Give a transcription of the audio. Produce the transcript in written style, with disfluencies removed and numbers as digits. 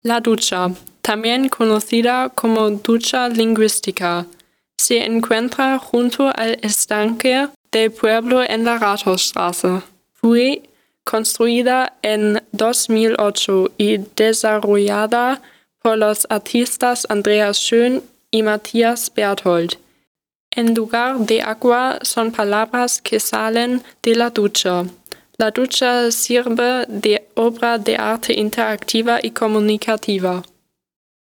La ducha, también conocida como ducha lingüística, se encuentra junto al estanque del pueblo en la Rathausstraße. Fue construida en 2008 y desarrollada por los artistas Andreas Schön y Matthias Berthold. En lugar de agua son palabras que salen de la ducha. La ducha sirve de obra de arte interactiva y comunicativa.